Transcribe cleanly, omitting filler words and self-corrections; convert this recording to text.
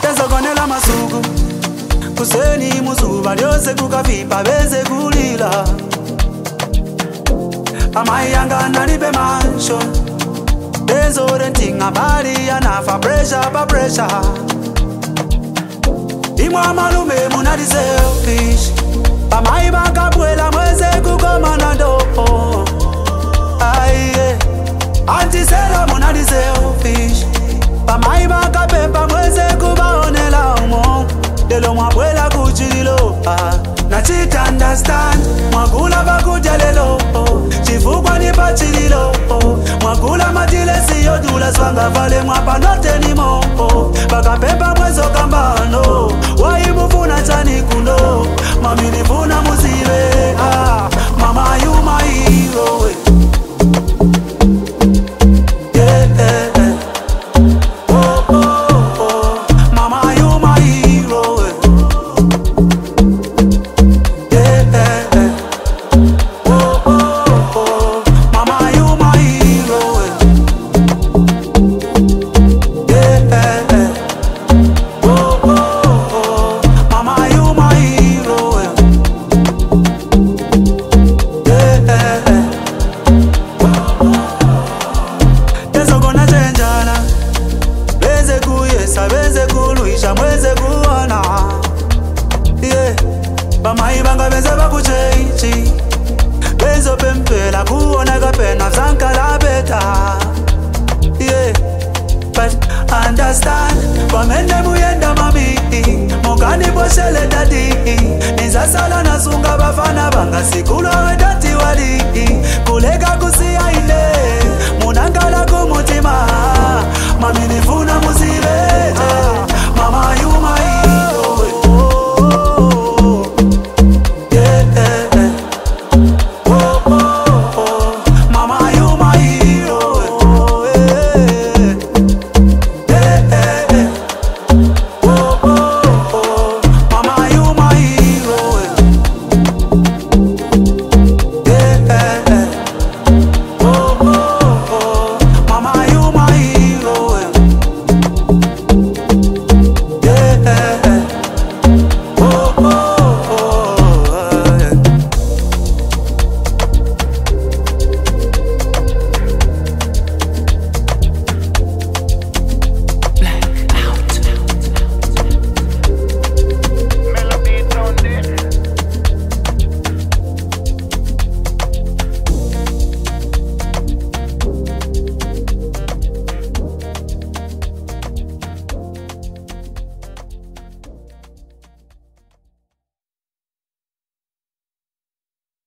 tezokonela masuku kuseni muzuba lyose kukavipa beze kulila amayanga nalibe mancho Dezo rentinga bali anafa pressure pa pressure Imwa malume munadi selfish Pamai bakabwela mweze kukoma na dopo Aye Antisela munadi selfish Pamai bakapempa mweze kubaonela umo Delo mwabwela kuchililo Na chita understand Mwagula bakujalelo Chifukwa nipachililo Mwagula matile siyo dula swanga vale mwapanote ni mo Bakapempa mwezo kambano Waimufuna chani kuno Mami nifuna muzive Mama you my hero Sabeze kuluisha mweze kuona Bamai banga beze bakuchechi Bezo pempela kuona kapena zanka la beta But understand Wamende muyenda mami Mokani boshele dadi Nizasala nasunga bafana banga Sikulo we dati wali Kulega kusia ile Munangala kumutima Mami nifuna muzive